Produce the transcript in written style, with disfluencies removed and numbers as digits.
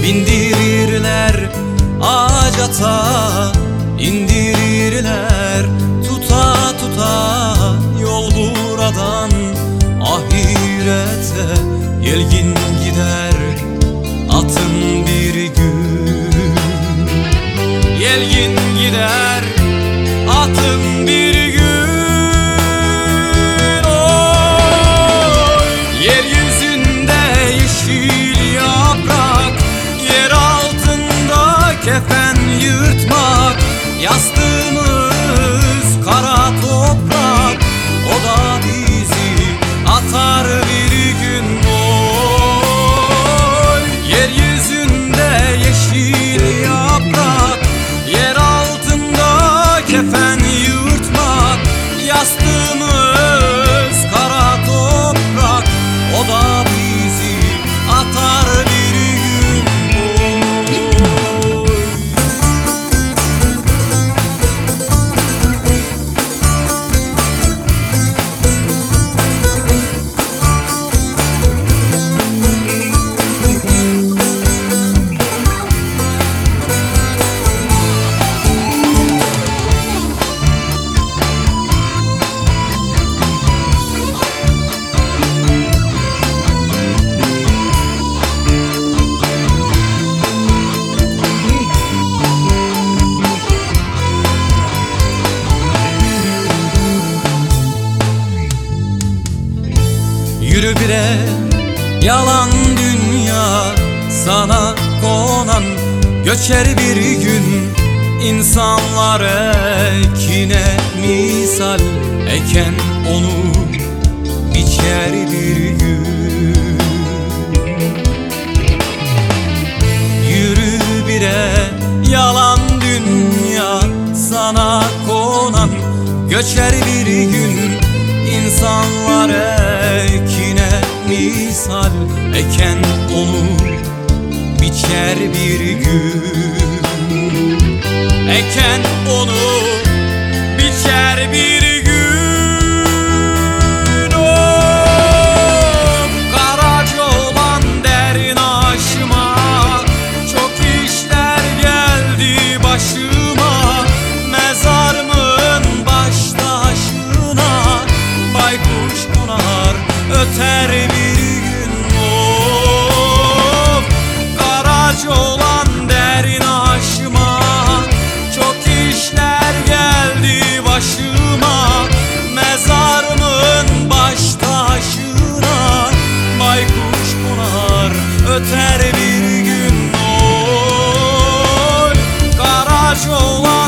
Bindirirler ağaca, indirirler tuta tuta. Yol buradan ahirete yelgin gider atın bir gün. Yelgin gider atın bir gün. Oy! Yeryüzünde yeşil yaprak, yer altında kefen yırtmak. Yastığımız kara toprak, o da bizi atar bir gün. Oy! Yeryüzünde yeşil yaprak, yer altında kefen yırtmak. Yastığımız kara toprak, o da bizi atar bir gün. Yürü bire yalan dünya, sana konan göçer bir gün. İnsanlar ekine misal eken onu biçer bir gün. Yürü bire yalan dünya, sana konan göçer bir gün. İnsanlar ekine misal eken onu biçer bir gün. Eken onu biçer bir gün. Oh! Karaca olan derin aşıma, çok işler geldi başıma. Mezarımın baş taşına baykuş konar öter bir gün. Of! Karaca olan derin aşıma, çok işler geldi başıma. Mezarımın baş taşına baykuş konar öter bir gün. Oy! Karaca olan